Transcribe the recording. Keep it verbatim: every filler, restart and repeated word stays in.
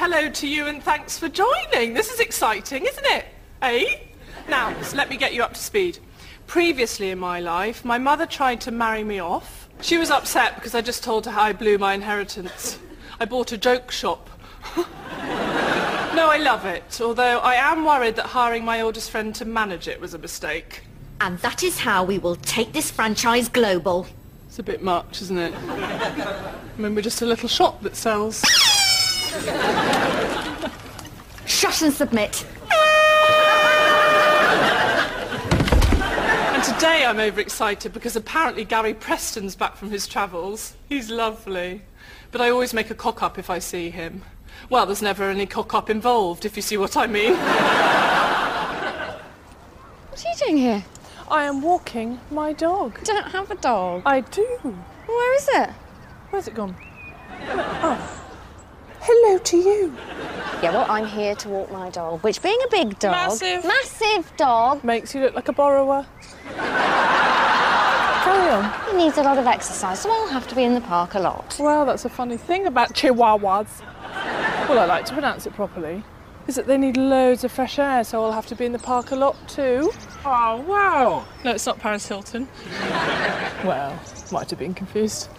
hello to you and thanks for joining. This is exciting, isn't it? Eh? Now, so let me get you up to speed. Previously in my life, my mother tried to marry me off. She was upset because I just told her how I blew my inheritance. I bought a joke shop. No, I love it, although I am worried that hiring my oldest friend to manage it was a mistake. And that is how we will take this franchise global. It's a bit much, isn't it? I mean, we're just a little shop that sells. Shut and submit. And today I'm overexcited because apparently Gary Preston's back from his travels. He's lovely. But I always make a cock-up if I see him. Well, there's never any cock-up involved, if you see what I mean. What are you doing here? I am walking my dog. You don't have a dog. I do. Where is it? Where's it gone? Oh. Hello to you. Yeah, well, I'm here to walk my dog, which being a big dog... Massive. Massive dog. Makes you look like a borrower. Carry on. He needs a lot of exercise, so I'll have to be in the park a lot. Well, that's a funny thing about chihuahuas. Well, I like to pronounce it properly. Is that they need loads of fresh air, so I'll have to be in the park a lot too. Oh, wow. No, it's not Paris Hilton. Well, might have been confused.